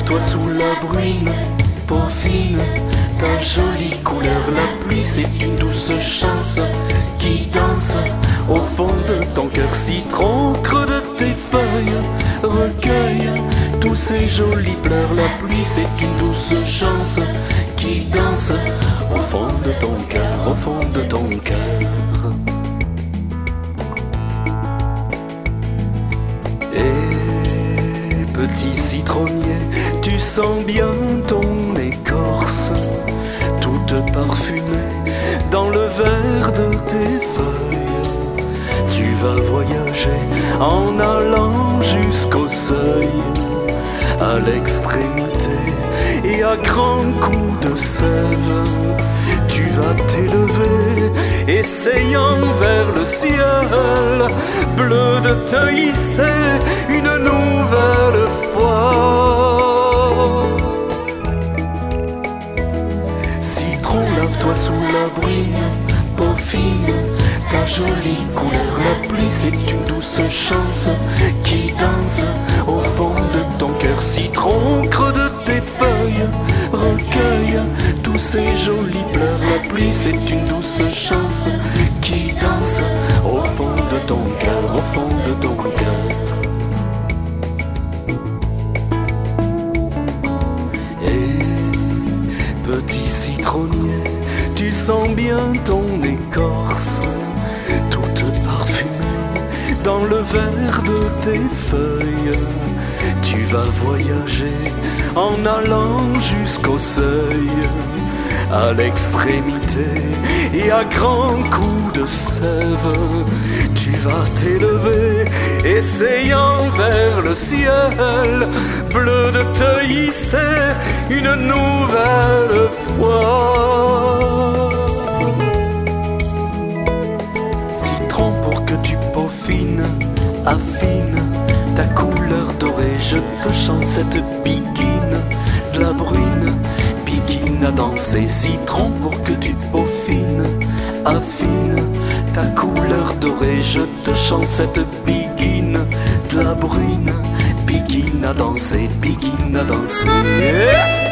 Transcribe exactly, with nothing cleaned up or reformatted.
lave-toi sous la bruine, peaufine ta jolie couleur. La pluie c'est une douce chance qui danse au fond de ton cœur. Citron, creux de tes feuilles, recueille tous ces jolis pleurs. La pluie c'est une douce chance qui danse au fond de ton cœur, au fond de ton cœur. Et petit citronnier, tu sens bien ton écorce toute parfumée dans le verre de tes feuilles. Tu vas voyager en allant jusqu'au seuil, à l'extrémité et à grands coups de sève. Tu vas t'élever, essayant vers le ciel bleu de te hisser une nouvelle fois. Citron, lave-toi sous la bruine, peaufine ta jolie couleur. La pluie c'est une douce chance qui danse au fond de ton cœur. Citron, creux de tes feuilles, recueille tous ces jolis pleurs. La pluie c'est une douce chance qui danse au fond de ton cœur, au fond de ton cœur. Et petit citronnier, tu sens bien ton écorce toute parfumée dans le verre de tes feuilles. Tu vas voyager en allant jusqu'au seuil, à l'extrémité et à grands coups de sève. Tu vas t'élever, essayant vers le ciel bleu de te hisser une nouvelle fois. Citron, pour que tu peaufines, affine ta couleur dorée. Je te chante cette biguine de la bruine, biguine à danser. Citron, pour que tu peaufines, affine ta couleur dorée. Je te chante cette biguine de la bruine, biguine à danser, biguine à danser.